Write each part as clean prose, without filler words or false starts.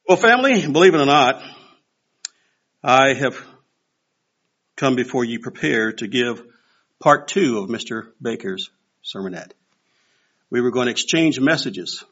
Well, family, believe it or not, I have come before you prepared to give part two of Mr. Baker's sermonette. We were going to exchange messages.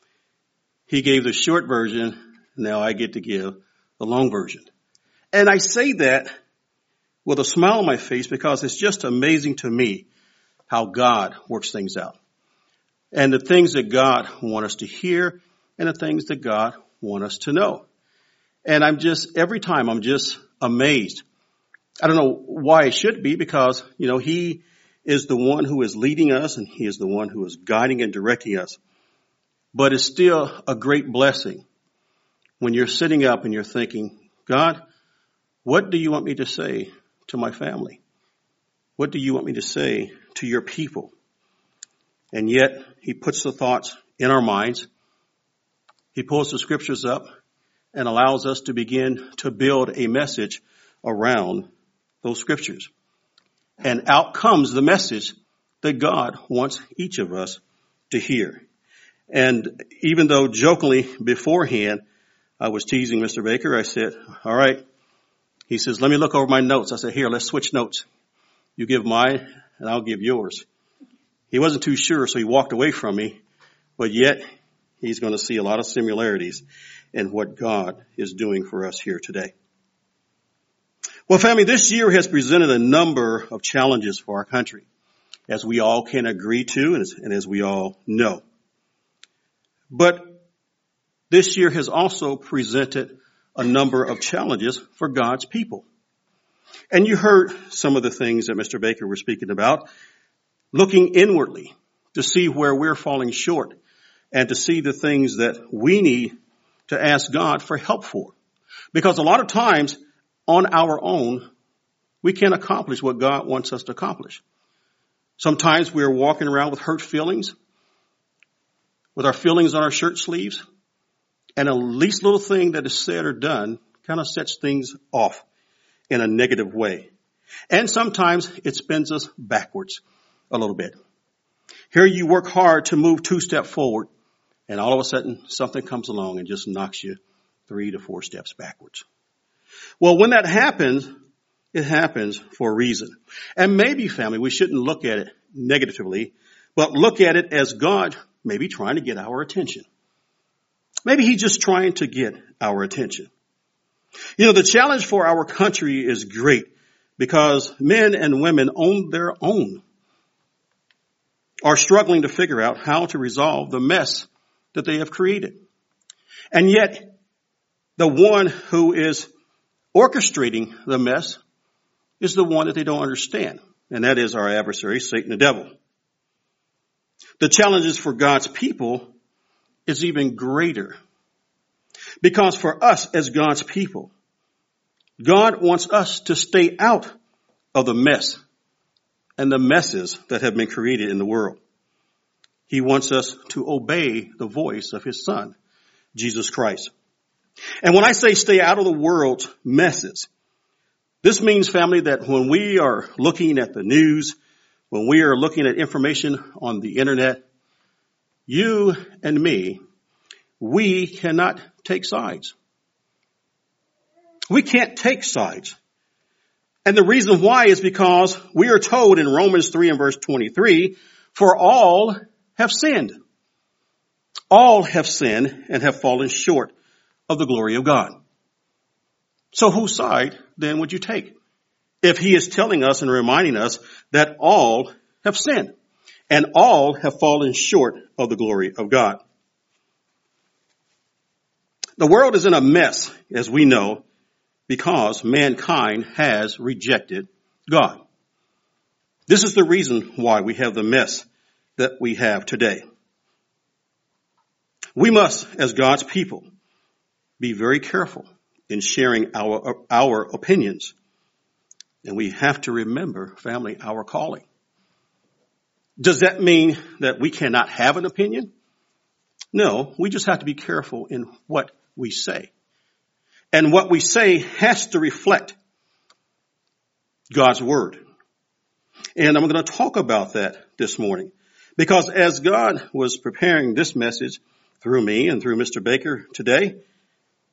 He gave the short version. Now I get to give the long version. And I say that with a smile on my face because it's just amazing to me how God works things out. And the things that God wants us to hear and the things that God wants us to know. And every time I'm just amazed. I don't know why it should be because, he is the one who is leading us and he is the one who is guiding and directing us. But it's still a great blessing when you're sitting up and you're thinking, God, what do you want me to say to my family? What do you want me to say to your people? And yet he puts the thoughts in our minds. He pulls the scriptures up and allows us to begin to build a message around those scriptures. And out comes the message that God wants each of us to hear. And even though jokingly beforehand, I was teasing Mr. Baker, I said, all right. He says, let me look over my notes. I said, here, let's switch notes. You give mine and I'll give yours. He wasn't too sure, so he walked away from me. But yet, he's going to see a lot of similarities in what God is doing for us here today. Well, family, this year has presented a number of challenges for our country, as we all can agree to and as we all know. But this year has also presented a number of challenges for God's people. And you heard some of the things that Mr. Baker was speaking about, looking inwardly to see where we're falling short and to see the things that we need to ask God for help for. Because a lot of times on our own, we can't accomplish what God wants us to accomplish. Sometimes we're walking around with hurt feelings, with our feelings on our shirt sleeves, and the least little thing that is said or done kind of sets things off in a negative way. And sometimes it spins us backwards a little bit. Here you work hard to move 2 steps forward, and all of a sudden something comes along and just knocks you 3 to 4 steps backwards. Well, when that happens, it happens for a reason. And maybe, family, we shouldn't look at it negatively, but look at it as God maybe trying to get our attention. Maybe he's just trying to get our attention. The challenge for our country is great because men and women on their own are struggling to figure out how to resolve the mess that they have created. And yet, the one who is orchestrating the mess is the one that they don't understand. And that is our adversary, Satan the devil. The challenges for God's people is even greater. Because for us as God's people, God wants us to stay out of the mess and the messes that have been created in the world. He wants us to obey the voice of his son, Jesus Christ. And when I say stay out of the world's messes, this means, family, that when we are looking at the news, when we are looking at information on the internet, you and me, we cannot take sides. We can't take sides. And the reason why is because we are told in Romans 3 and verse 23, for all have sinned. All have sinned and have fallen short of the glory of God. So whose side then would you take? If he is telling us and reminding us that all have sinned and all have fallen short of the glory of God. The world is in a mess, as we know, because mankind has rejected God. This is the reason why we have the mess that we have today. We must, as God's people, be very careful in sharing our opinions. And we have to remember, family, our calling. Does that mean that we cannot have an opinion? No, we just have to be careful in what we say. And what we say has to reflect God's word. And I'm going to talk about that this morning. Because as God was preparing this message through me and through Mr. Baker today,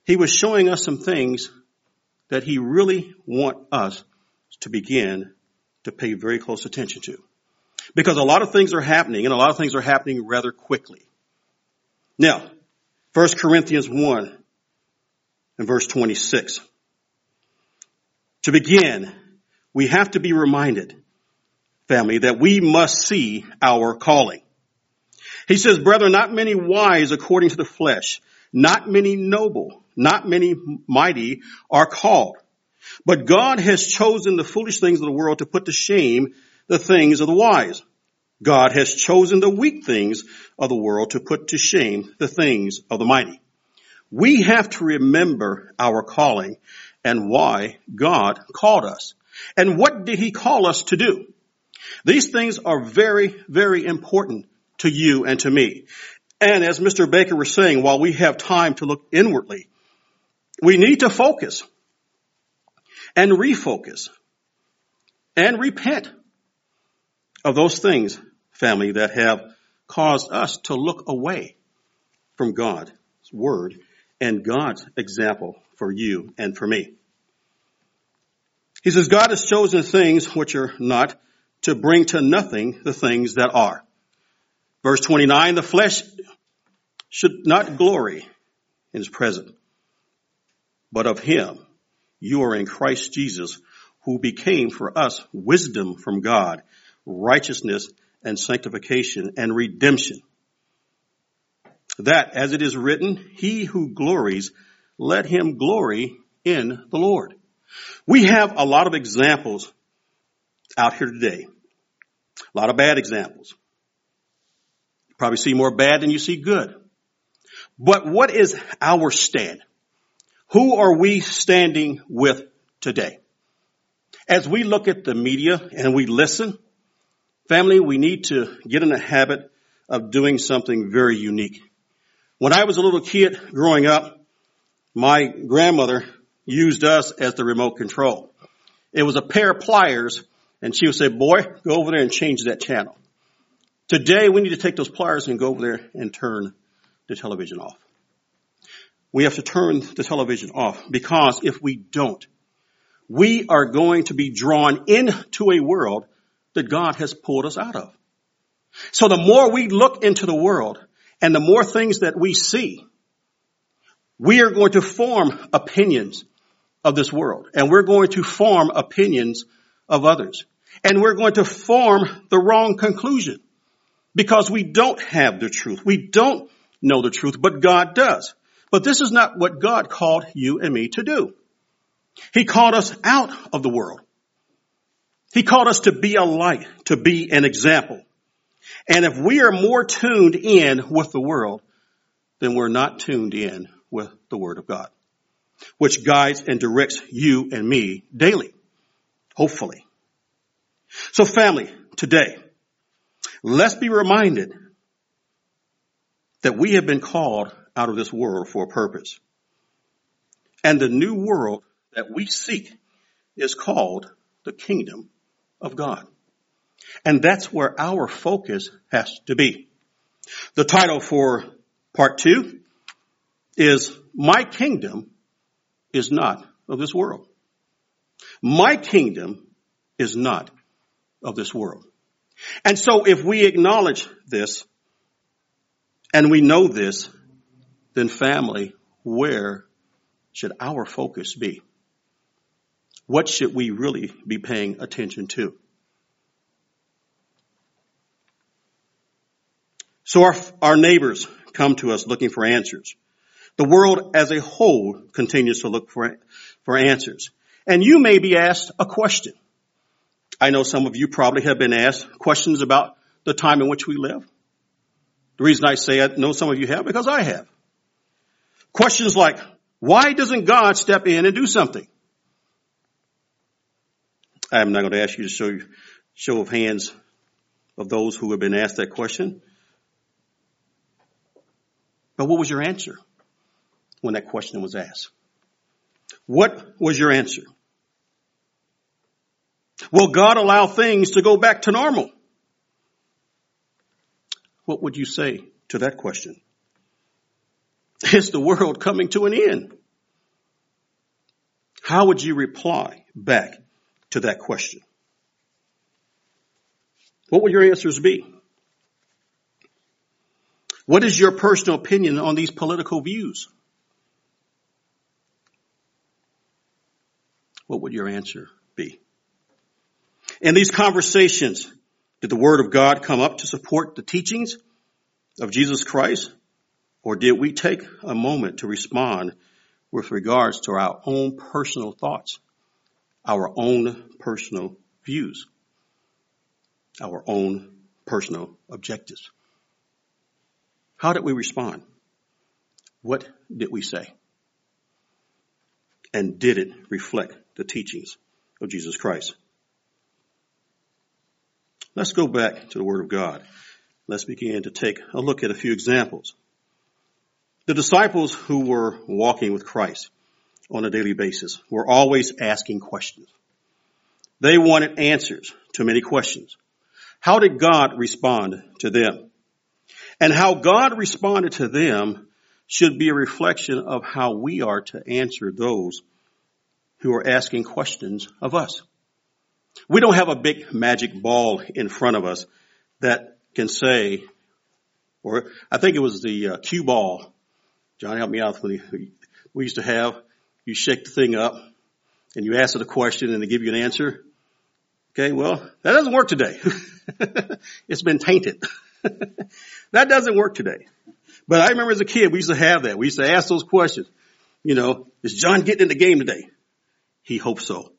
he was showing us some things that he really wants us to begin to pay very close attention to. Because a lot of things are happening, and a lot of things are happening rather quickly. Now, 1 Corinthians 1 and verse 26. To begin, we have to be reminded, family, that we must see our calling. He says, brethren, not many wise according to the flesh, not many noble, not many mighty are called. But God has chosen the foolish things of the world to put to shame the things of the wise. God has chosen the weak things of the world to put to shame the things of the mighty. We have to remember our calling and why God called us. And what did he call us to do? These things are very, very important to you and to me. And as Mr. Baker was saying, while we have time to look inwardly, we need to focus and refocus and repent of those things, family, that have caused us to look away from God's word and God's example for you and for me. He says, God has chosen things which are not to bring to nothing the things that are. Verse 29, the flesh should not glory in his presence, but of him you are in Christ Jesus, who became for us wisdom from God, righteousness and sanctification and redemption. That, as it is written, he who glories, let him glory in the Lord. We have a lot of examples out here today. A lot of bad examples. You probably see more bad than you see good. But what is our stand? Who are we standing with today? As we look at the media and we listen, family, we need to get in the habit of doing something very unique. When I was a little kid growing up, my grandmother used us as the remote control. It was a pair of pliers, and she would say, boy, go over there and change that channel. Today, we need to take those pliers and go over there and turn the television off. We have to turn the television off, because if we don't, we are going to be drawn into a world that God has pulled us out of. So the more we look into the world and the more things that we see, we are going to form opinions of this world, and we're going to form opinions of others, and we're going to form the wrong conclusion because we don't have the truth. We don't know the truth, but God does. But this is not what God called you and me to do. He called us out of the world. He called us to be a light, to be an example. And if we are more tuned in with the world, then we're not tuned in with the Word of God, which guides and directs you and me daily, hopefully. So family, today, let's be reminded that we have been called out of this world for a purpose. And the new world that we seek is called the kingdom of God. And that's where our focus has to be. The title for part 2 is My Kingdom is Not of This World. My kingdom is not of this world. And so if we acknowledge this and we know this, then family, where should our focus be? What should we really be paying attention to? So our neighbors come to us looking for answers. The world as a whole continues to look for answers. And you may be asked a question. I know some of you probably have been asked questions about the time in which we live. The reason I say I know some of you have, because I have. Questions like, why doesn't God step in and do something? I'm not going to ask you to show of hands of those who have been asked that question. But what was your answer when that question was asked? What was your answer? Will God allow things to go back to normal? What would you say to that question? Is the world coming to an end? How would you reply back to that question? What would your answers be? What is your personal opinion on these political views? What would your answer be? In these conversations, did the Word of God come up to support the teachings of Jesus Christ? Or did we take a moment to respond with regards to our own personal thoughts, our own personal views, our own personal objectives? How did we respond? What did we say? And did it reflect the teachings of Jesus Christ? Let's go back to the Word of God. Let's begin to take a look at a few examples. The disciples who were walking with Christ on a daily basis were always asking questions. They wanted answers to many questions. How did God respond to them? And how God responded to them should be a reflection of how we are to answer those who are asking questions of us. We don't have a big magic ball in front of us that can say, or I think it was the cue ball. John helped me out when we used to have. You shake the thing up and you ask it a question and they give you an answer. Okay, well, that doesn't work today. It's been tainted. That doesn't work today. But I remember as a kid, we used to have that. We used to ask those questions. You know, is John getting in the game today? He hopes so.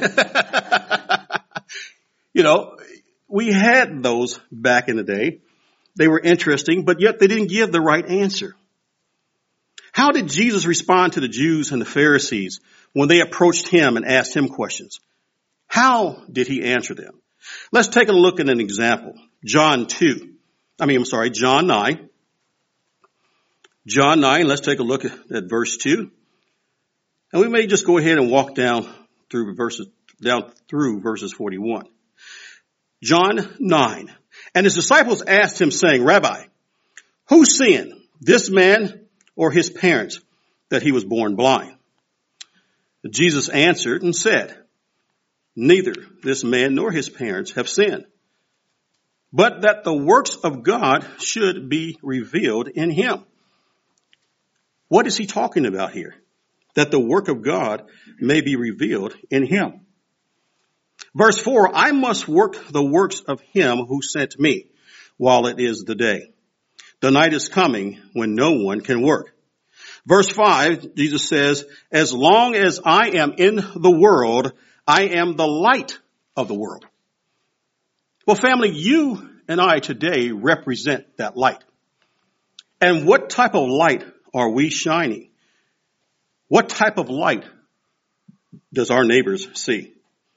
You know, we had those back in the day. They were interesting, but yet they didn't give the right answer. How did Jesus respond to the Jews and the Pharisees when they approached him and asked him questions? How did he answer them? Let's take a look at an example. John 9. John 9, let's take a look at verse 2. And we may just go ahead and walk down through verses 41. John 9. And his disciples asked him, saying, Rabbi, who sinned, this man or his parents, that he was born blind? Jesus answered and said, neither this man nor his parents have sinned, but that the works of God should be revealed in him. What is he talking about here? That the work of God may be revealed in him. Verse 4, I must work the works of him who sent me while it is the day. The night is coming when no one can work. Verse 5, Jesus says, as long as I am in the world, I am the light of the world. Well, family, you and I today represent that light. And what type of light are we shining? What type of light does our neighbors see?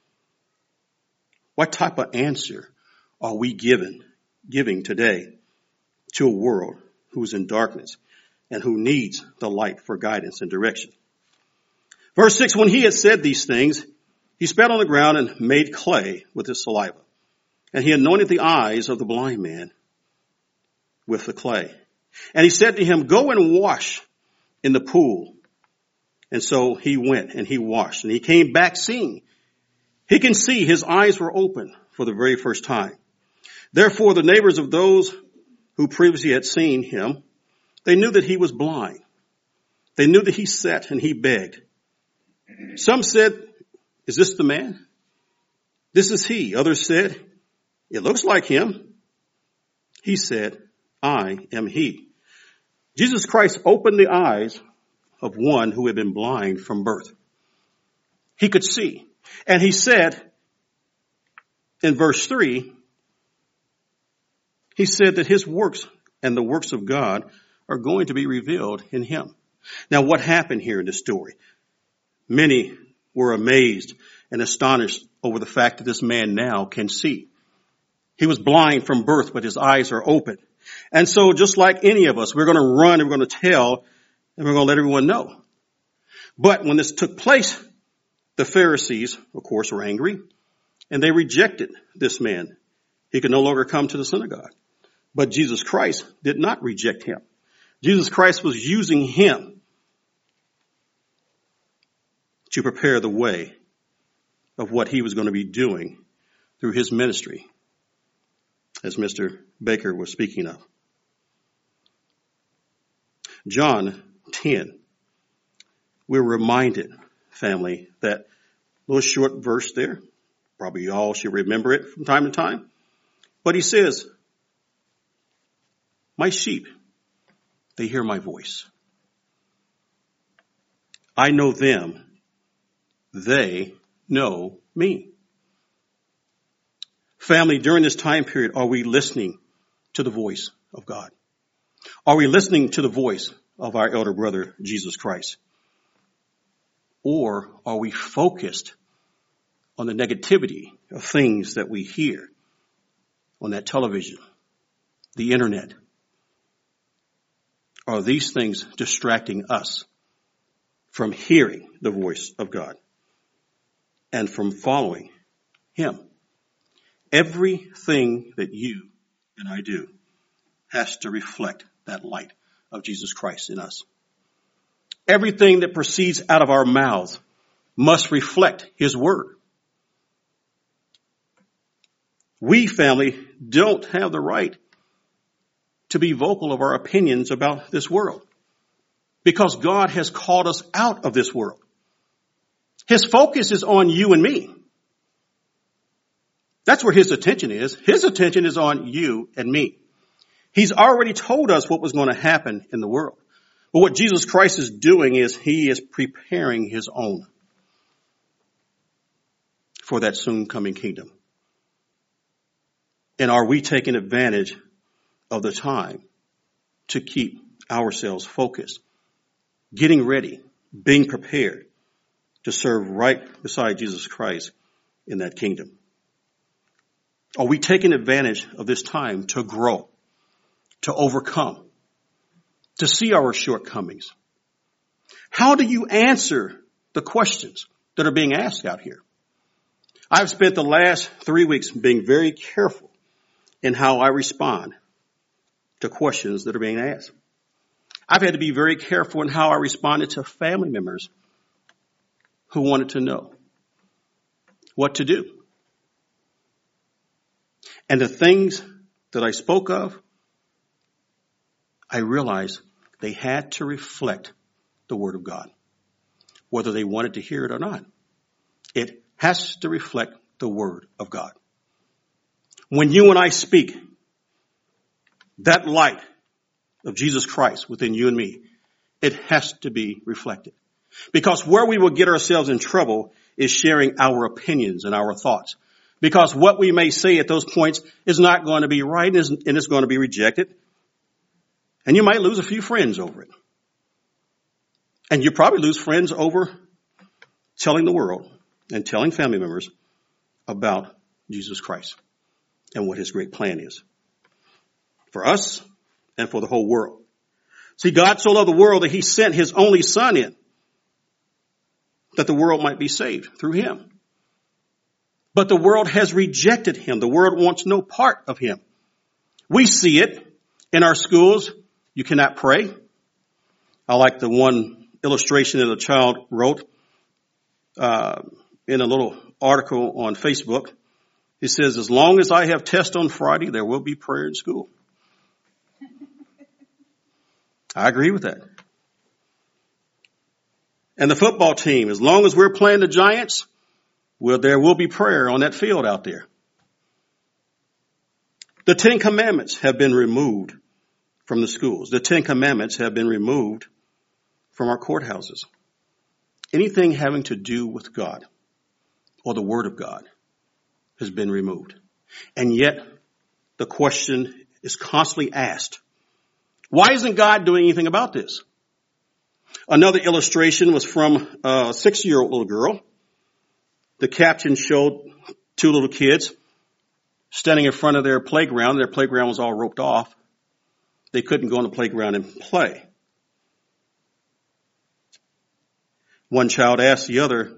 What type of answer are we giving today to a world who is in darkness and who needs the light for guidance and direction? Verse 6, when he had said these things, he spat on the ground and made clay with his saliva. And he anointed the eyes of the blind man with the clay. And he said to him, go and wash in the pool. And so he went and he washed and he came back seeing. He can see his eyes were open for the very first time. Therefore, the neighbors of those who previously had seen him, they knew that he was blind. They knew that he sat and he begged. Some said, is this the man? This is he. Others said, it looks like him. He said, I am he. Jesus Christ opened the eyes of one who had been blind from birth. He could see. And he said in verse 3, he said that his works and the works of God are going to be revealed in him. Now, what happened here in this story? Many were amazed and astonished over the fact that this man now can see. He was blind from birth, but his eyes are open. And so just like any of us, we're going to run and we're going to tell and we're going to let everyone know. But when this took place, the Pharisees, of course, were angry and they rejected this man. He could no longer come to the synagogue. But Jesus Christ did not reject him. Jesus Christ was using him to prepare the way of what he was going to be doing through his ministry, as Mr. Baker was speaking of. John 10, we're reminded, family, that little short verse there, probably you all should remember it from time to time, but he says, my sheep, they hear my voice. I know them, they know me. Family, during this time period, are we listening to the voice of God? Are we listening to the voice of our elder brother, Jesus Christ? Or are we focused on the negativity of things that we hear on that television, the internet? Are these things distracting us from hearing the voice of God and from following him? Everything that you and I do has to reflect that light of Jesus Christ in us. Everything that proceeds out of our mouths must reflect his word. We, family, don't have the right to be vocal of our opinions about this world because God has called us out of this world. His focus is on you and me. That's where his attention is. His attention is on you and me. He's already told us what was going to happen in the world. But what Jesus Christ is doing is he is preparing his own for that soon coming kingdom. And are we taking advantage of the time to keep ourselves focused, getting ready, being prepared to serve right beside Jesus Christ in that kingdom? Are we taking advantage of this time to grow, to overcome, to see our shortcomings? How do you answer the questions that are being asked out here? I've spent the last 3 weeks being very careful in how I respond to questions that are being asked. I've had to be very careful in how I responded to family members who wanted to know what to do. And the things that I spoke of, I realized they had to reflect the Word of God, whether they wanted to hear it or not. It has to reflect the Word of God. When you and I speak, that light of Jesus Christ within you and me, it has to be reflected. Because where we will get ourselves in trouble is sharing our opinions and our thoughts. Because what we may say at those points is not going to be right and it's going to be rejected. And you might lose a few friends over it. And you probably lose friends over telling the world and telling family members about Jesus Christ and what his great plan is for us and for the whole world. See, God so loved the world that he sent his only son in that the world might be saved through him. But the world has rejected him. The world wants no part of him. We see it in our schools. You cannot pray. I like the one illustration that a child wrote in a little article on Facebook. He says, as long as I have test on Friday, there will be prayer in school. I agree with that. And the football team, as long as we're playing the Giants, well, there will be prayer on that field out there. The 10 Commandments have been removed from the schools. The 10 Commandments have been removed from our courthouses. Anything having to do with God or the Word of God has been removed. And yet the question is constantly asked, why isn't God doing anything about this? Another illustration was from a 6-year-old little girl. The caption showed 2 little kids standing in front of their playground. Their playground was all roped off. They couldn't go on the playground and play. One child asked the other,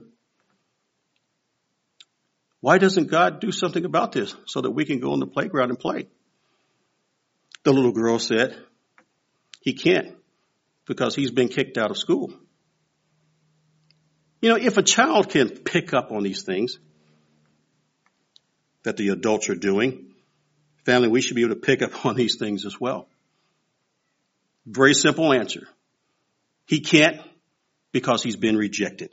why doesn't God do something about this so that we can go on the playground and play? The little girl said, he can't because he's been kicked out of school. If a child can pick up on these things that the adults are doing, family, we should be able to pick up on these things as well. Very simple answer. He can't because he's been rejected.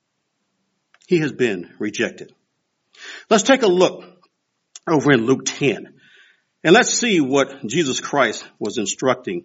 He has been rejected. Let's take a look over in Luke 10. And let's see what Jesus Christ was instructing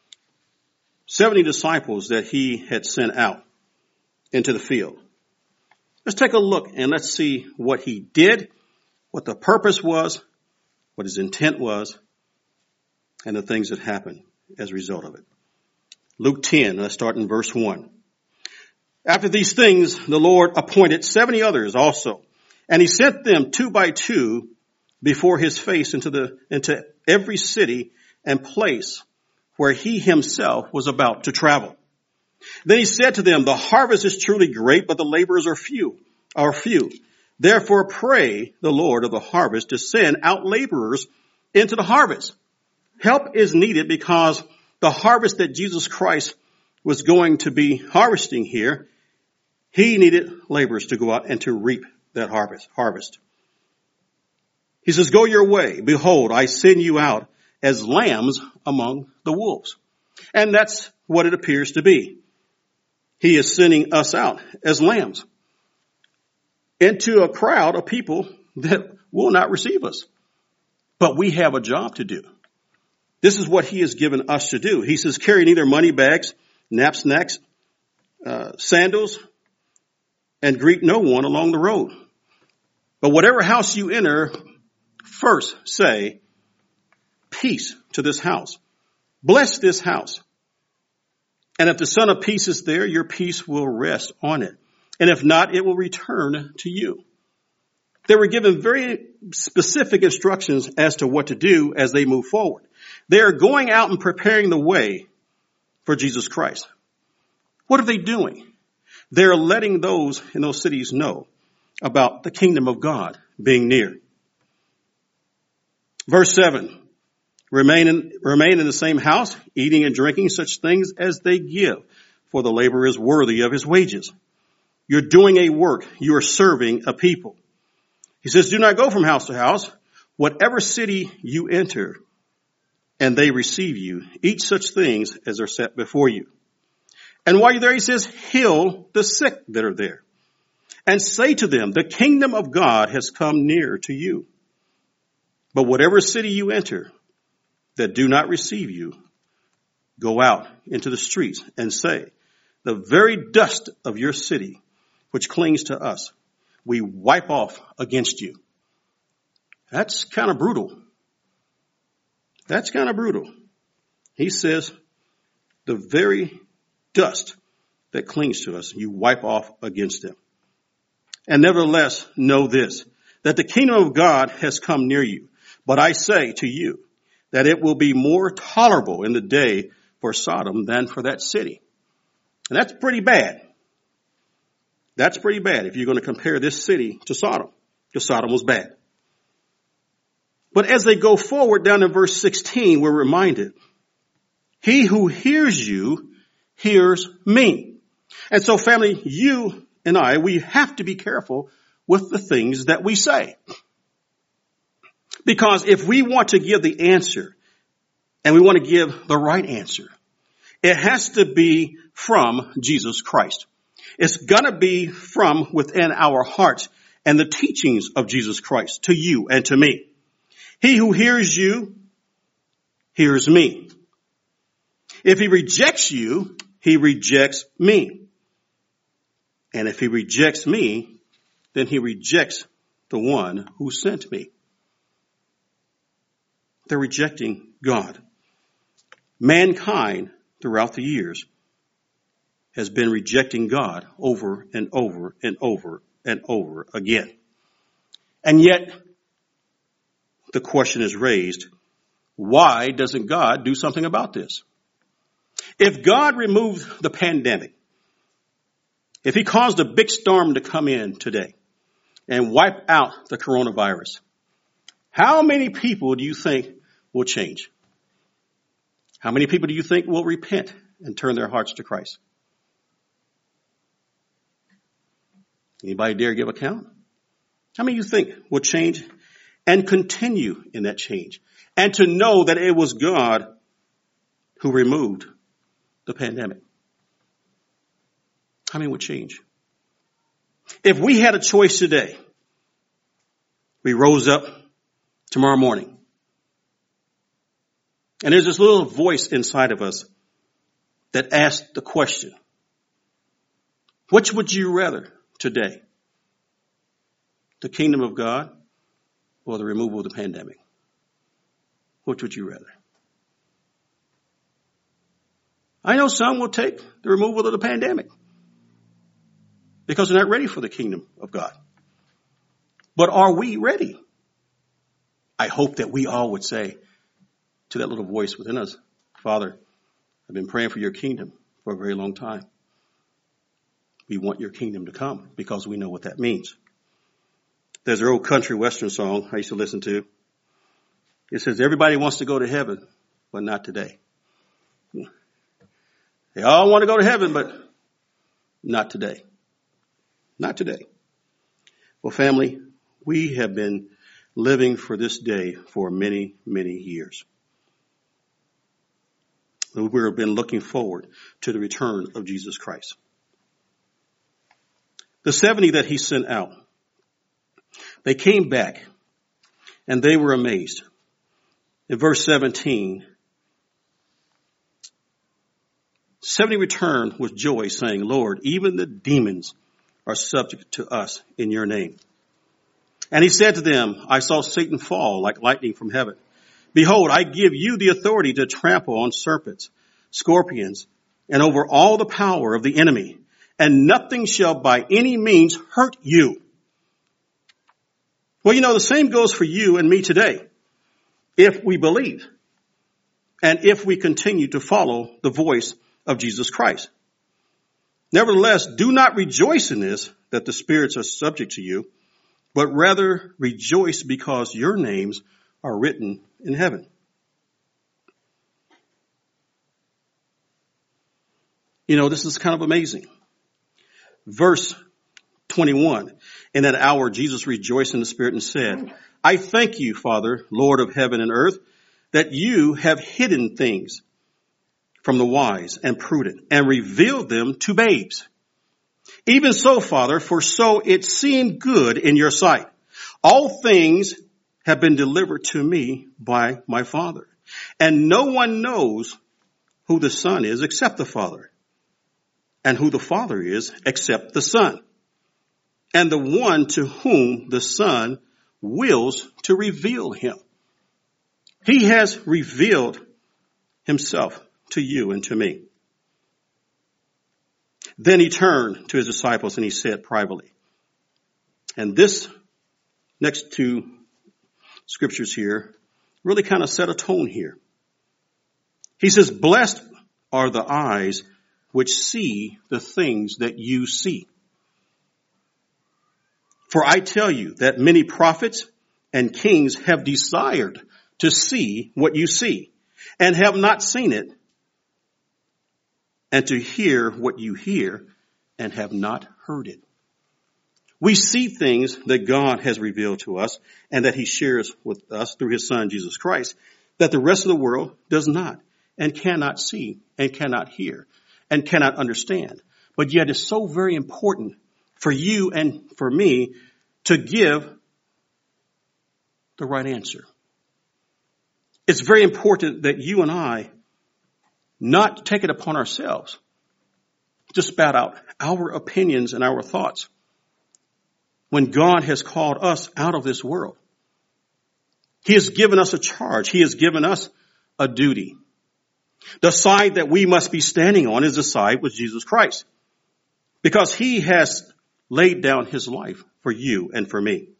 70 disciples that he had sent out into the field. Let's take a look and let's see what he did, what the purpose was, what his intent was, and the things that happened as a result of it. Luke 10, let's start in verse 1. After these things, the Lord appointed 70 others also, and he sent them 2 by 2 before his face into every city and place where he himself was about to travel. Then he said to them, the harvest is truly great, but the laborers are few. Therefore pray the Lord of the harvest to send out laborers into the harvest. Help is needed because the harvest that Jesus Christ was going to be harvesting here, he needed laborers to go out and to reap that harvest. He says, go your way. Behold, I send you out as lambs among the wolves. And that's what it appears to be. He is sending us out as lambs into a crowd of people that will not receive us. But we have a job to do. This is what he has given us to do. He says, carry neither money bags, knapsacks, sandals, and greet no one along the road. But whatever house you enter, first say, peace to this house. Bless this house. And if the Son of Peace is there, your peace will rest on it. And if not, it will return to you. They were given very specific instructions as to what to do as they move forward. They are going out and preparing the way for Jesus Christ. What are they doing? They're letting those in those cities know about the kingdom of God being near. Verse 7, remain in the same house, eating and drinking such things as they give, for the laborer is worthy of his wages. You're doing a work. You are serving a people. He says, do not go from house to house. Whatever city you enter and they receive you, eat such things as are set before you. And while you're there, he says, heal the sick that are there. And say to them, the kingdom of God has come near to you. But whatever city you enter that do not receive you, go out into the streets and say, the very dust of your city, which clings to us, we wipe off against you. That's kind of brutal. That's kind of brutal. He says, the very dust that clings to us, you wipe off against them. And nevertheless, know this, that the kingdom of God has come near you. But I say to you that it will be more tolerable in the day for Sodom than for that city. And that's pretty bad. That's pretty bad if you're going to compare this city to Sodom, because Sodom was bad. But as they go forward down in verse 16, we're reminded, he who hears you hears me. And so family, you and I, we have to be careful with the things that we say. Because if we want to give the answer and we want to give the right answer, it has to be from Jesus Christ. It's got to be from within our hearts and the teachings of Jesus Christ to you and to me. He who hears you hears me. If he rejects you, he rejects me. And if he rejects me, then he rejects the one who sent me. They're rejecting God. Mankind throughout the years has been rejecting God over and over and over and over again. And yet, the question is raised, why doesn't God do something about this? If God removed the pandemic, if he caused a big storm to come in today and wipe out the coronavirus, how many people do you think will change? How many people do you think will repent and turn their hearts to Christ? Anybody dare give account? How many of you think will change and continue in that change? And to know that it was God who removed the pandemic. How many would change? If we had a choice today, we rose up tomorrow morning, and there's this little voice inside of us that asks the question, which would you rather today? The kingdom of God or the removal of the pandemic? Which would you rather? I know some will take the removal of the pandemic because they're not ready for the kingdom of God. But are we ready? I hope that we all would say to that little voice within us, Father, I've been praying for your kingdom for a very long time. We want your kingdom to come because we know what that means. There's an old country western song I used to listen to. It says, everybody wants to go to heaven, but not today. They all want to go to heaven, but not today. Not today. Well, family, we have been living for this day for many, many years. We've been looking forward to the return of Jesus Christ. The 70 that he sent out, they came back and they were amazed. In verse 17, 70 returned with joy, saying, Lord, even the demons are subject to us in your name. And he said to them, I saw Satan fall like lightning from heaven. Behold, I give you the authority to trample on serpents, scorpions, and over all the power of the enemy, and nothing shall by any means hurt you. Well, the same goes for you and me today, if we believe, and if we continue to follow the voice of Jesus Christ. Nevertheless, do not rejoice in this, that the spirits are subject to you, but rather rejoice because your names are written in heaven. This is kind of amazing. Verse 21, in that hour, Jesus rejoiced in the Spirit and said, I thank you, Father, Lord of heaven and earth, that you have hidden things from the wise and prudent and revealed them to babes. Even so, Father, for so it seemed good in your sight. All things have been delivered to me by my Father. And no one knows who the Son is except the Father, and who the Father is except the Son, and the one to whom the Son wills to reveal him. He has revealed himself to you and to me. Then he turned to his disciples and he said privately, and this next two scriptures here really kind of set a tone here. He says, blessed are the eyes which see the things that you see. For I tell you that many prophets and kings have desired to see what you see and have not seen it, and to hear what you hear and have not heard it. We see things that God has revealed to us and that he shares with us through his Son, Jesus Christ, that the rest of the world does not and cannot see and cannot hear and cannot understand. But yet it's so very important for you and for me to give the right answer. It's very important that you and I not take it upon ourselves to spout out our opinions and our thoughts when God has called us out of this world. He has given us a charge. He has given us a duty. The side that we must be standing on is the side with Jesus Christ, because he has laid down his life for you and for me.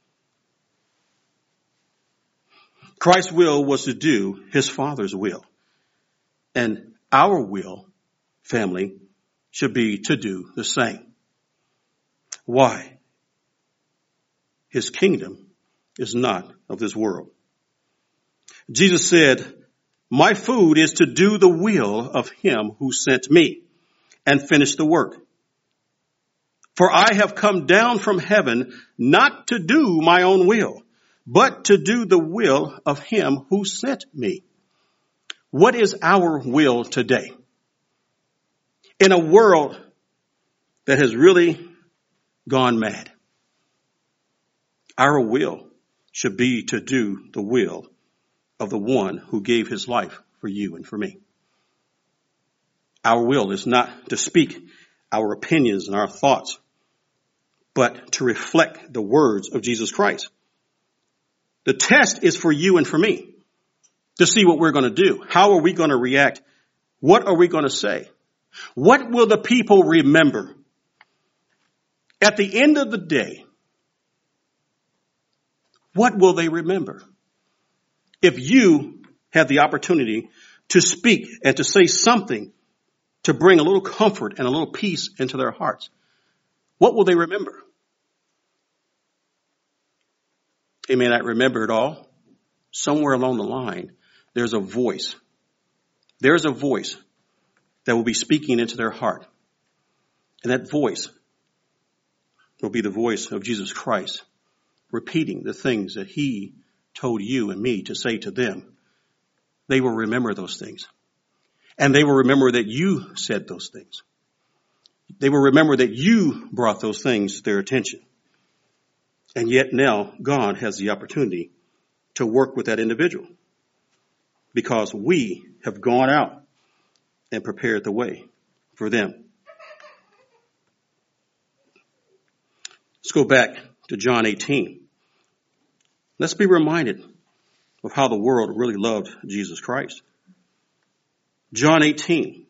Christ's will was to do his Father's will. And our will, family, should be to do the same. Why? His kingdom is not of this world. Jesus said, my food is to do the will of him who sent me and finish the work. For I have come down from heaven not to do my own will, but to do the will of him who sent me. What is our will today? In a world that has really gone mad, our will should be to do the will of the one who gave his life for you and for me. Our will is not to speak our opinions and our thoughts, but to reflect the words of Jesus Christ. The test is for you and for me to see what we're going to do. How are we going to react? What are we going to say? What will the people remember? At the end of the day, what will they remember? If you have the opportunity to speak and to say something to bring a little comfort and a little peace into their hearts, what will they remember? They may not remember it all. Somewhere along the line, there's a voice. There's a voice that will be speaking into their heart. And that voice will be the voice of Jesus Christ, repeating the things that he told you and me to say to them. They will remember those things. And they will remember that you said those things. They will remember that you brought those things to their attention. And yet now God has the opportunity to work with that individual because we have gone out and prepared the way for them. Let's go back to John 18. Let's be reminded of how the world really loved Jesus Christ. John 18.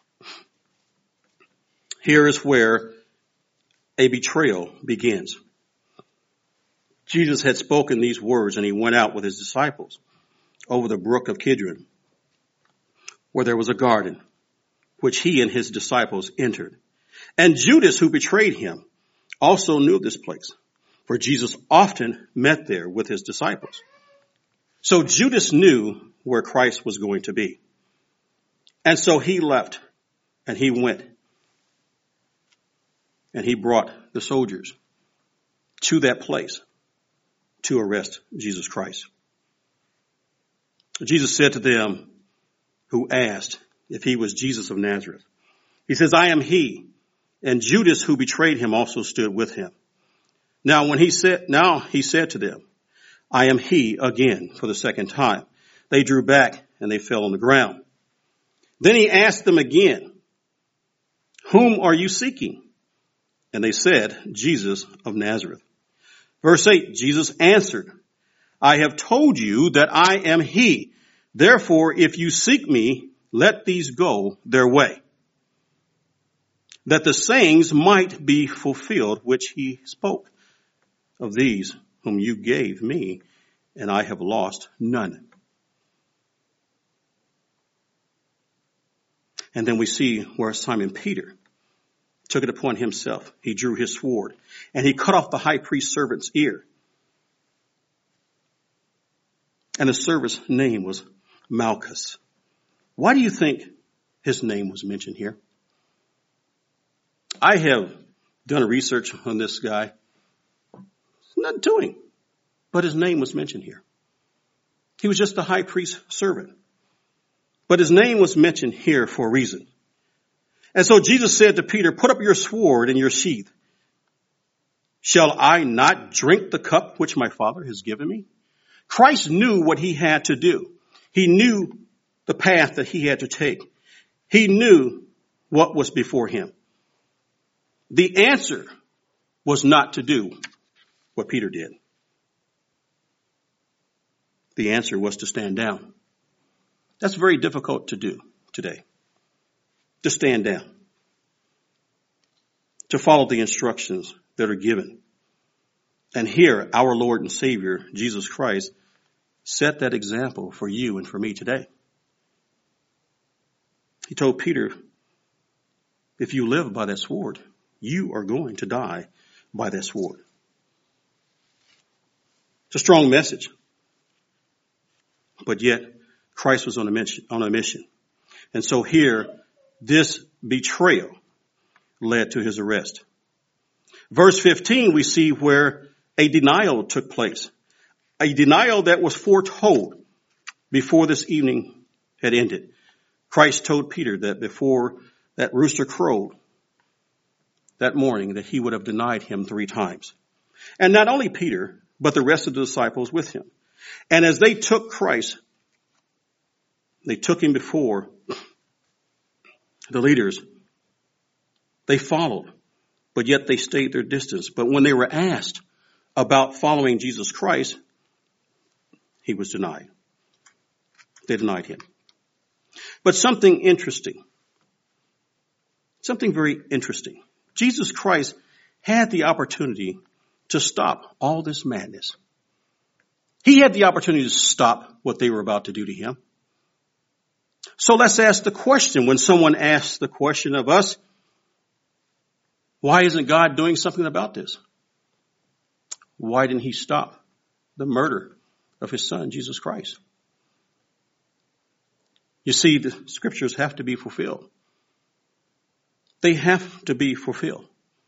Here is where a betrayal begins. Jesus had spoken these words and he went out with his disciples over the brook of Kidron, where there was a garden, which he and his disciples entered. And Judas, who betrayed him, also knew this place, for Jesus often met there with his disciples. So Judas knew where Christ was going to be. And so he left and he went and he brought the soldiers to that place to arrest Jesus Christ. Jesus said to them who asked if he was Jesus of Nazareth, he says, I am he. And Judas, who betrayed him, also stood with him. Now he said to them, I am he again for the second time. They drew back and they fell on the ground. Then he asked them again, whom are you seeking? And they said, Jesus of Nazareth. Verse 8, Jesus answered, I have told you that I am he. Therefore, if you seek me, let these go their way, that the sayings might be fulfilled which he spoke. Of these whom you gave me, and I have lost none. And then we see where Simon Peter took it upon himself. He drew his sword and he cut off the high priest's servant's ear. And the servant's name was Malchus. Why do you think his name was mentioned here? I have done research on this guy. Not doing, but his name was mentioned here. He was just the high priest's servant. But his name was mentioned here for a reason. And so Jesus said to Peter, put up your sword in your sheath. Shall I not drink the cup which my Father has given me? Christ knew what he had to do. He knew the path that he had to take. He knew what was before him. The answer was not to do what Peter did. The answer was to stand down. That's very difficult to do today. To stand down. To follow the instructions that are given. And here, our Lord and Savior, Jesus Christ, set that example for you and for me today. He told Peter, if you live by that sword, you are going to die by that sword. It's a strong message. But yet, Christ was on a mission. And so here, this betrayal led to his arrest. Verse 15, we see where a denial took place. A denial that was foretold before this evening had ended. Christ told Peter that before that rooster crowed that morning that he would have denied him 3 times. And not only Peter, but the rest of the disciples with him. And as they took Christ, they took him before the leaders. They followed, but yet they stayed their distance. But when they were asked about following Jesus Christ, he was denied. They denied him. But something very interesting. Jesus Christ had the opportunity to stop all this madness. He had the opportunity to stop what they were about to do to him. So let's ask the question, when someone asks the question of us, why isn't God doing something about this? Why didn't he stop the murder of his son, Jesus Christ? You see, the scriptures have to be fulfilled. They have to be fulfilled.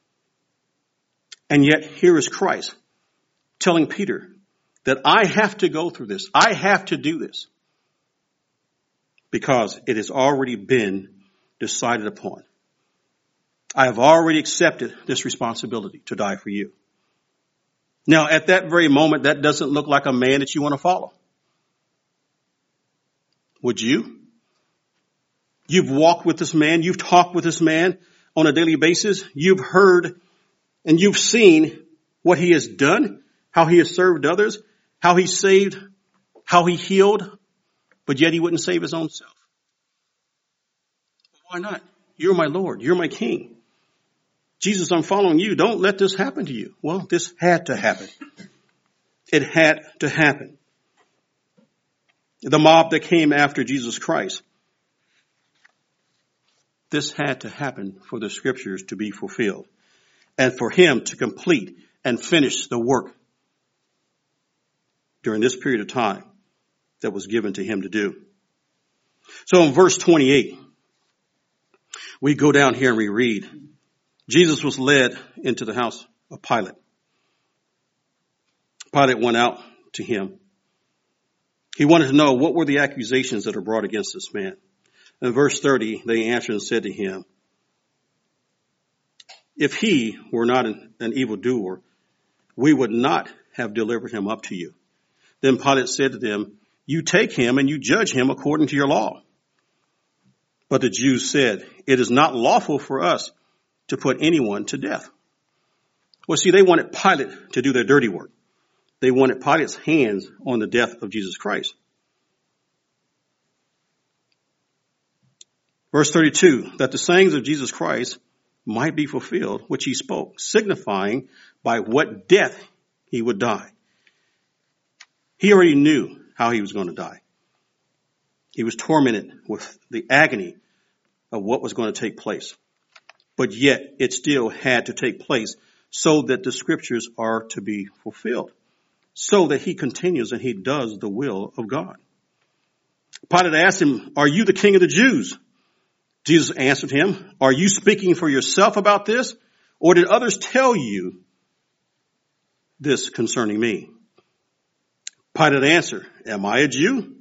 And yet here is Christ telling Peter that I have to go through this. I have to do this because it has already been decided upon. I have already accepted this responsibility to die for you. Now, at that very moment, that doesn't look like a man that you want to follow. Would you? You've walked with this man. You've talked with this man on a daily basis. You've heard and you've seen what he has done, how he has served others, how he saved, how he healed, but yet he wouldn't save his own self. Why not? You're my Lord. You're my King. Jesus, I'm following you. Don't let this happen to you. Well, this had to happen. It had to happen. The mob that came after Jesus Christ. This had to happen for the scriptures to be fulfilled and for him to complete and finish the work during this period of time that was given to him to do. So in verse 28, we go down here and we read, Jesus was led into the house of Pilate. Pilate went out to him. He wanted to know what were the accusations that are brought against this man. In verse 30, they answered and said to him, if he were not an evildoer, we would not have delivered him up to you. Then Pilate said to them, you take him and you judge him according to your law. But the Jews said, it is not lawful for us to put anyone to death. Well, see, they wanted Pilate to do their dirty work. They wanted Pilate's hands on the death of Jesus Christ. Verse 32, that the sayings of Jesus Christ might be fulfilled, which he spoke, signifying by what death he would die. He already knew how he was going to die. He was tormented with the agony of what was going to take place. But yet it still had to take place so that the scriptures are to be fulfilled, so that he continues and he does the will of God. Pilate asked him, are you the king of the Jews? Jesus answered him, are you speaking for yourself about this, or did others tell you this concerning me? Pilate answered, am I a Jew?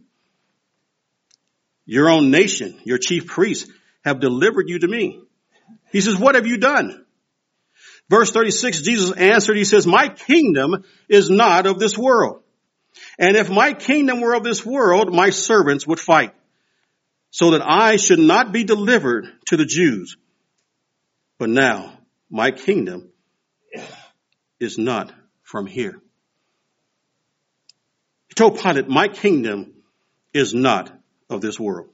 Your own nation, your chief priests have delivered you to me. He says, what have you done? Verse 36, Jesus answered, he says, my kingdom is not of this world. And if my kingdom were of this world, my servants would fight, so that I should not be delivered to the Jews. But now my kingdom is not from here. He told Pilate, my kingdom is not of this world.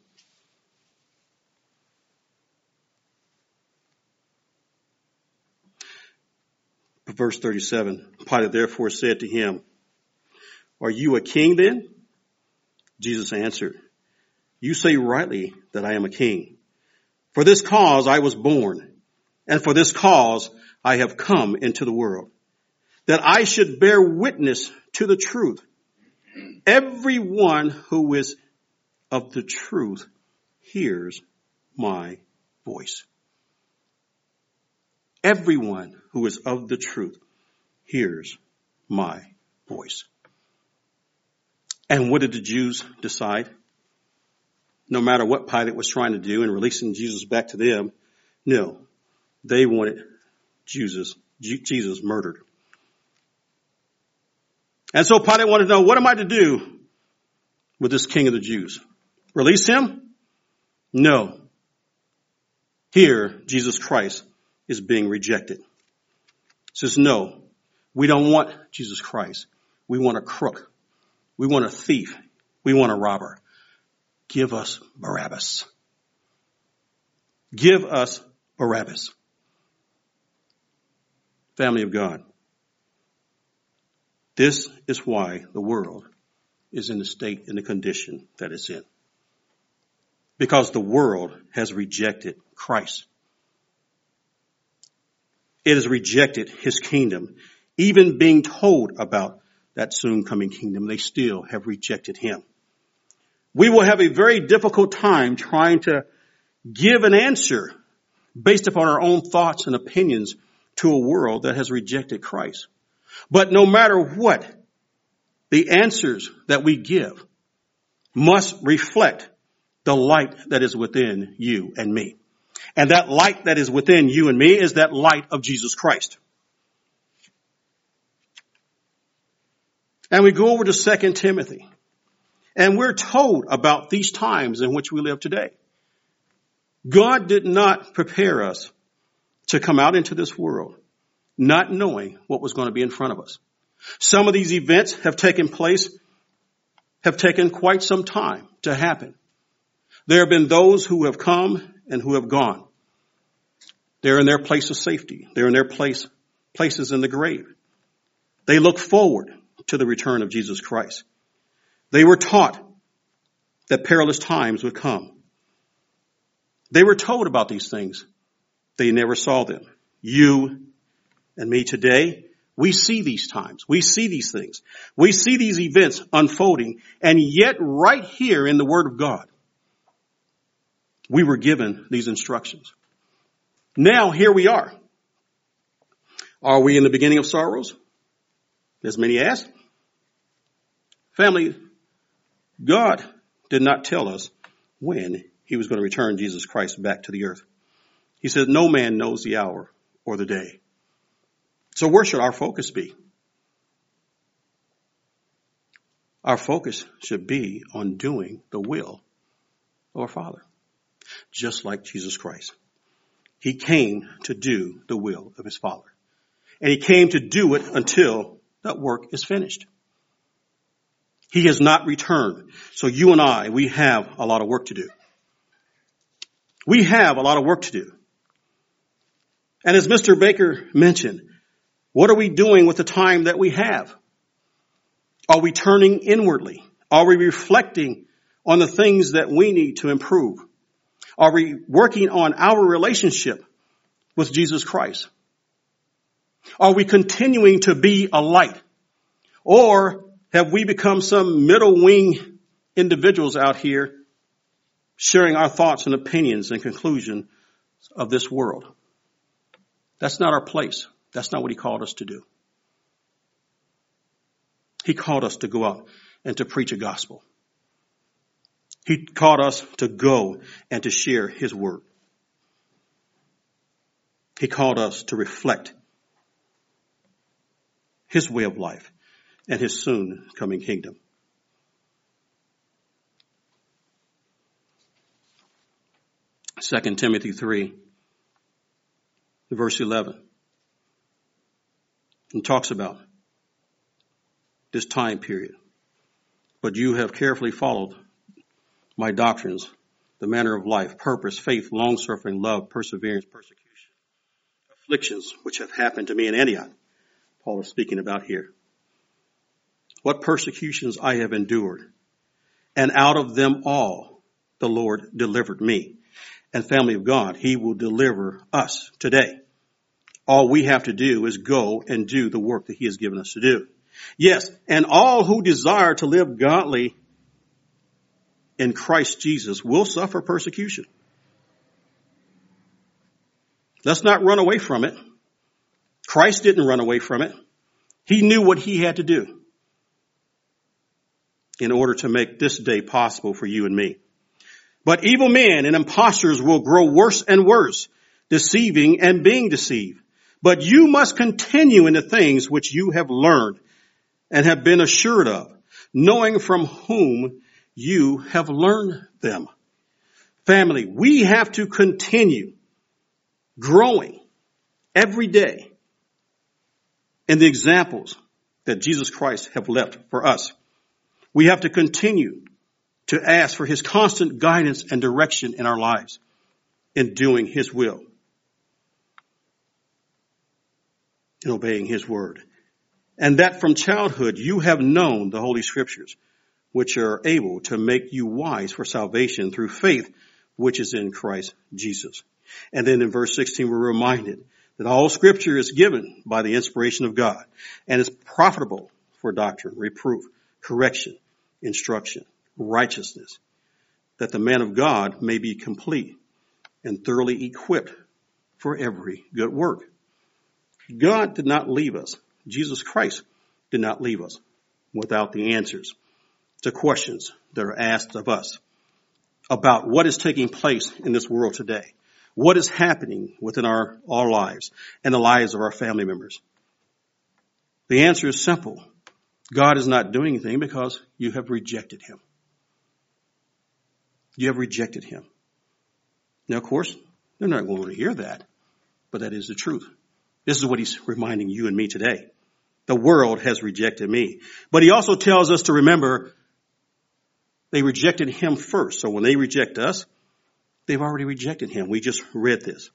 Verse 37, Pilate therefore said to him, are you a king then? Jesus answered, you say rightly that I am a king. For this cause I was born, and for this cause I have come into the world, that I should bear witness to the truth. Everyone who is of the truth hears my voice. Everyone who is of the truth hears my voice. And what did the Jews decide? No matter what Pilate was trying to do in releasing Jesus back to them, no, they wanted Jesus murdered. And so Pilate wanted to know, what am I to do with this king of the Jews? Release him? No. Here, Jesus Christ is being rejected. Says, no, we don't want Jesus Christ. We want a crook. We want a thief. We want a robber. Give us Barabbas. Give us Barabbas. Family of God. This is why the world is in the state and the condition that it's in. Because the world has rejected Christ. It has rejected his kingdom. Even being told about that soon coming kingdom, they still have rejected him. We will have a very difficult time trying to give an answer based upon our own thoughts and opinions to a world that has rejected Christ. But no matter what, the answers that we give must reflect the light that is within you and me. And that light that is within you and me is that light of Jesus Christ. And we go over to 2 Timothy. And we're told about these times in which we live today. God did not prepare us to come out into this world not knowing what was going to be in front of us. Some of these events have taken place, have taken quite some time to happen. There have been those who have come and who have gone. They're in their place of safety. They're in their places in the grave. They look forward to the return of Jesus Christ. They were taught that perilous times would come. They were told about these things. They never saw them. You and me today, we see these times. We see these things. We see these events unfolding. And yet right here in the Word of God, we were given these instructions. Now here we are. Are we in the beginning of sorrows? As many ask. Family, God did not tell us when he was going to return Jesus Christ back to the earth. He said, no man knows the hour or the day. So where should our focus be? Our focus should be on doing the will of our Father, just like Jesus Christ. He came to do the will of his Father. And he came to do it until that work is finished. He has not returned. So you and I, we have a lot of work to do. We have a lot of work to do. And as Mr. Baker mentioned, what are we doing with the time that we have? Are we turning inwardly? Are we reflecting on the things that we need to improve? Are we working on our relationship with Jesus Christ? Are we continuing to be a light? Or have we become some middle wing individuals out here sharing our thoughts and opinions and conclusions of this world? That's not our place. That's not what he called us to do. He called us to go out and to preach a gospel. He called us to go and to share his word. He called us to reflect his way of life and his soon coming kingdom. Second Timothy 3, verse 11. And talks about this time period. But you have carefully followed my doctrines, the manner of life, purpose, faith, long-suffering, love, perseverance, persecution, afflictions which have happened to me in Antioch. Paul is speaking about here. What persecutions I have endured, and out of them all the Lord delivered me. And family of God, he will deliver us today. All we have to do is go and do the work that he has given us to do. Yes, and all who desire to live godly in Christ Jesus will suffer persecution. Let's not run away from it. Christ didn't run away from it. He knew what he had to do in order to make this day possible for you and me. But evil men and impostors will grow worse and worse, deceiving and being deceived. But you must continue in the things which you have learned and have been assured of, knowing from whom you have learned them. Family, we have to continue growing every day in the examples that Jesus Christ have left for us. We have to continue to ask for his constant guidance and direction in our lives in doing his will and obeying his word. And that from childhood you have known the Holy Scriptures, which are able to make you wise for salvation through faith, which is in Christ Jesus. And then in verse 16, we're reminded that all Scripture is given by the inspiration of God and is profitable for doctrine, reproof, correction, instruction, righteousness, that the man of God may be complete and thoroughly equipped for every good work. God did not leave us. Jesus Christ did not leave us without the answers to questions that are asked of us about what is taking place in this world today, what is happening within our lives and the lives of our family members. The answer is simple. God is not doing anything because you have rejected him. You have rejected him. Now, of course, they're not going to hear that, but that is the truth. This is what he's reminding you and me today. The world has rejected me. But he also tells us to remember they rejected him first. So when they reject us, they've already rejected him. We just read this.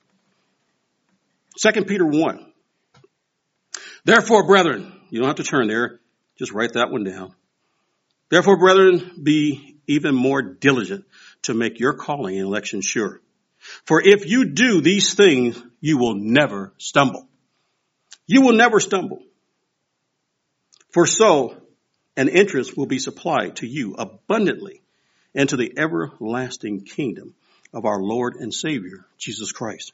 2 Peter 1. Therefore, brethren, you don't have to turn there. Just write that one down. Therefore, brethren, be even more diligent to make your calling and election sure. For if you do these things, you will never stumble. You will never stumble. For so an entrance will be supplied to you abundantly into the everlasting kingdom of our Lord and Savior, Jesus Christ.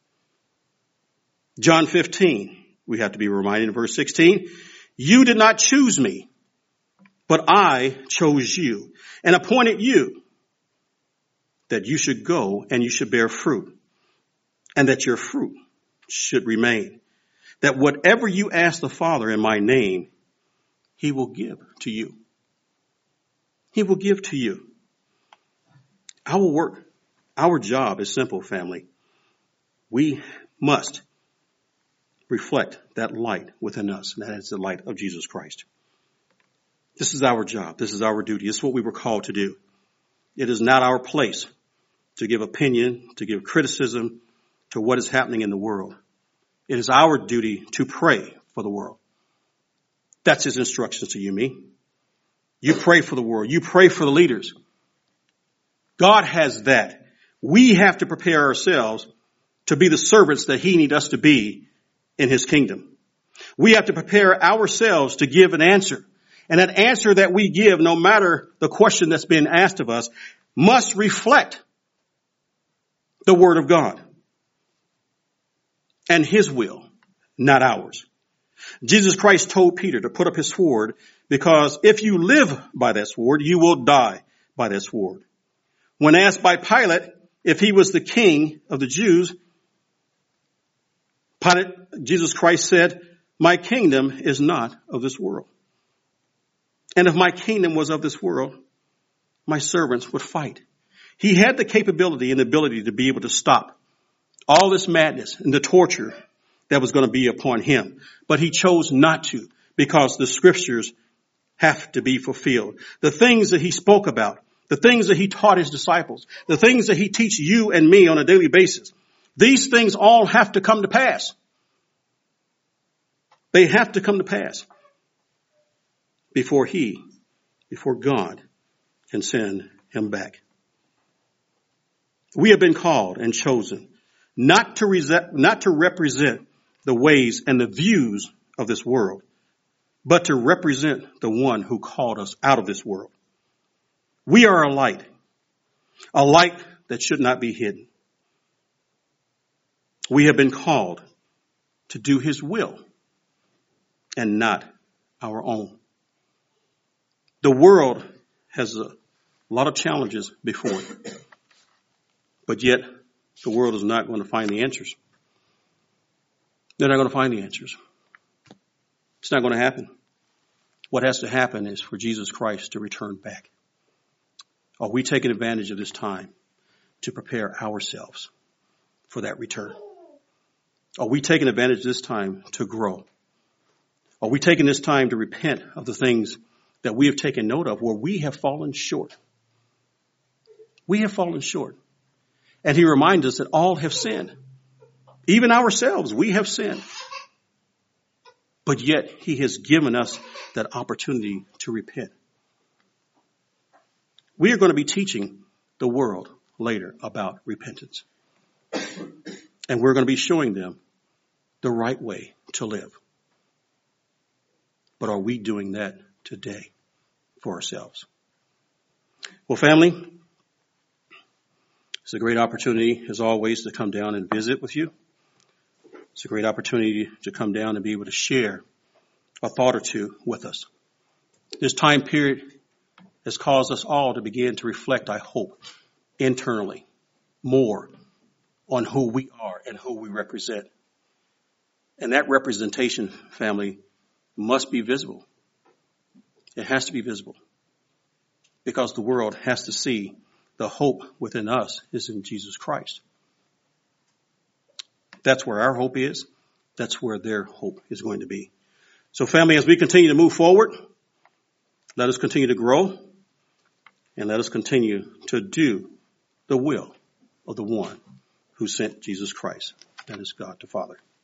John 15, we have to be reminded in verse 16, you did not choose me, but I chose you and appointed you that you should go and you should bear fruit and that your fruit should remain. That whatever you ask the Father in my name, he will give to you. He will give to you. Our work, our job is simple, family. We must reflect that light within us, and that is the light of Jesus Christ. This is our job. This is our duty. This is what we were called to do. It is not our place to give opinion, to give criticism to what is happening in the world. It is our duty to pray for the world. That's his instructions to you and me. You pray for the world. You pray for the leaders. God has that. We have to prepare ourselves to be the servants that he needs us to be in his kingdom. We have to prepare ourselves to give an answer. And that answer that we give, no matter the question that's been asked of us, must reflect the word of God and his will, not ours. Jesus Christ told Peter to put up his sword because if you live by that sword, you will die by that sword. When asked by Pilate if he was the king of the Jews, Jesus Christ said, my kingdom is not of this world. And if my kingdom was of this world, my servants would fight. He had the capability and the ability to be able to stop all this madness and the torture that was going to be upon him. But he chose not to because the scriptures have to be fulfilled. The things that he spoke about, the things that he taught his disciples, the things that he teaches you and me on a daily basis, these things all have to come to pass. They have to come to pass before God can send him back. We have been called and chosen not to represent the ways and the views of this world, but to represent the one who called us out of this world. We are a light that should not be hidden. We have been called to do his will and not our own. The world has a lot of challenges before it, but yet the world is not going to find the answers. They're not going to find the answers. It's not going to happen. What has to happen is for Jesus Christ to return back. Are we taking advantage of this time to prepare ourselves for that return? Are we taking advantage of this time to grow? Are we taking this time to repent of the things that we have taken note of where we have fallen short? We have fallen short. And he reminds us that all have sinned. Even ourselves, we have sinned. But yet he has given us that opportunity to repent. We are going to be teaching the world later about repentance. And we're going to be showing them the right way to live. But are we doing that today for ourselves? Well, family, it's a great opportunity, as always, to come down and visit with you. It's a great opportunity to come down and be able to share a thought or two with us. This time period has caused us all to begin to reflect, I hope, internally more on who we are and who we represent. And that representation, family, must be visible. It has to be visible because the world has to see the hope within us is in Jesus Christ. That's where our hope is. That's where their hope is going to be. So family, as we continue to move forward, let us continue to grow and let us continue to do the will of the one who sent Jesus Christ. That is God the Father.